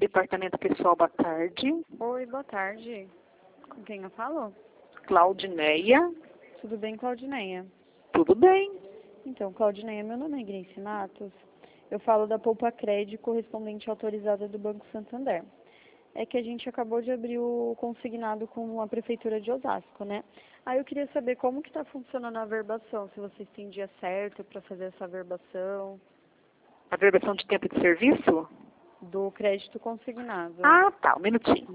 Departamento Pessoal, boa tarde. Oi, boa tarde. Com quem eu falo? Claudineia. Tudo bem, Claudineia? Tudo bem. Então, Claudineia, meu nome é Grace Matos. Eu falo da Poupa Cred, correspondente autorizada do Banco Santander. É que a gente acabou de abrir o consignado com a Prefeitura de Osasco, né? Aí eu queria saber como que está funcionando a averbação, se vocês têm dia certo para fazer essa averbação. A verbação de tempo de serviço? Do crédito consignado. Ah, tá. Um minutinho.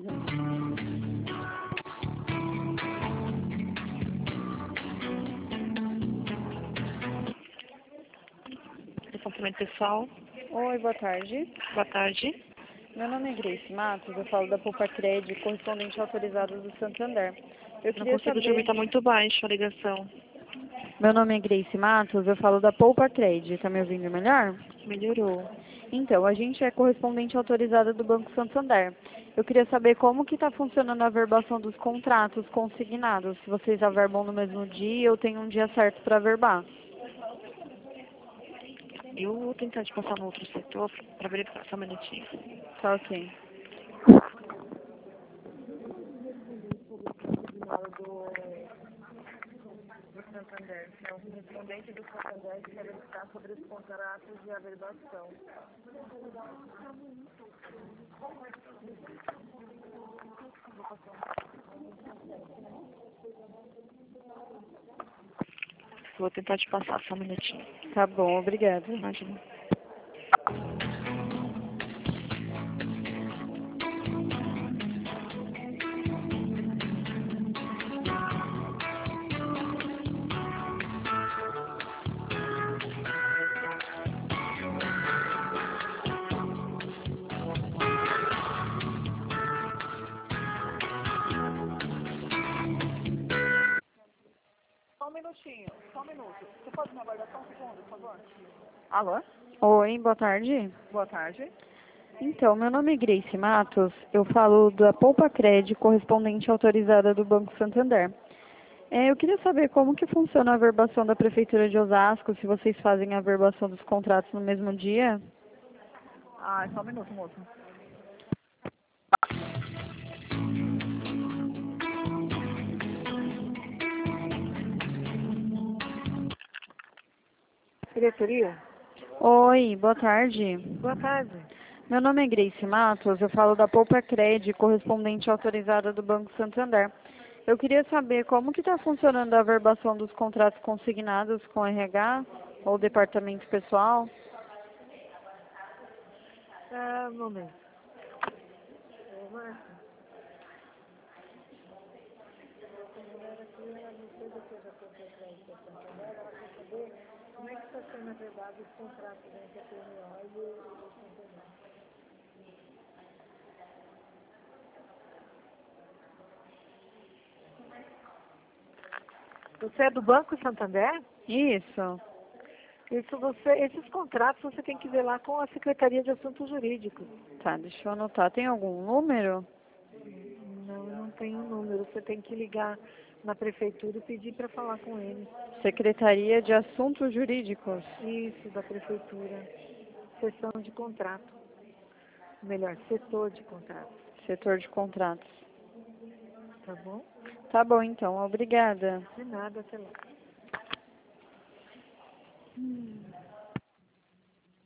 Departamento Pessoal, Oi, boa tarde. boa tarde. Meu nome é Grace Matos, eu falo da Poupa Cred, correspondente autorizada do Santander. Eu Não queria consigo te ouvir, saber... está muito baixa a ligação. Meu nome é Grace Matos, eu falo da Poupa Cred. Tá me ouvindo melhor? Melhorou. Então, a gente é correspondente autorizada do Banco Santander. Eu queria saber como que está funcionando a averbação dos contratos consignados. Se vocês averbam no mesmo dia ou tem um dia certo para averbar. Eu vou tentar te passar no outro setor para verificar só um minutinho. Tá ok. Do Santander, é o correspondente do Santander que quer verificar sobre os contratos de averbação. Vou tentar te passar só um minutinho. Tá bom, obrigada. Imagina. Só um minutinho, só um minuto. Você pode me aguardar só um segundo, por favor? Alô? Oi, boa tarde. Boa tarde. Então, meu nome é Grace Matos, eu falo da Poupa Cred, correspondente autorizada do Banco Santander. Eu queria saber como que funciona a averbação da Prefeitura de Osasco, se vocês fazem a averbação dos contratos no mesmo dia. Ah, só um minuto, moço. Diretoria? Oi, boa tarde. Boa tarde. Meu nome é Grace Matos, eu falo da Poupa Cred, correspondente autorizada do Banco Santander. Eu queria saber como que está funcionando a averbação dos contratos consignados com RH ou departamento pessoal. Um momento. Como é que está sendo averbado os contratos entre a PMO e o Santander? Você é do Banco Santander? Isso. Esses contratos você tem que ver lá com a Secretaria de Assuntos Jurídicos. Tá, deixa eu anotar. Tem algum número? Não tem um número. Você tem que ligar na prefeitura e pedir para falar com eles. Secretaria de Assuntos Jurídicos. Isso, da prefeitura. Seção de contrato. Melhor, setor de contrato. Setor de contratos. Tá bom? Tá bom, então. Obrigada. De nada, até lá.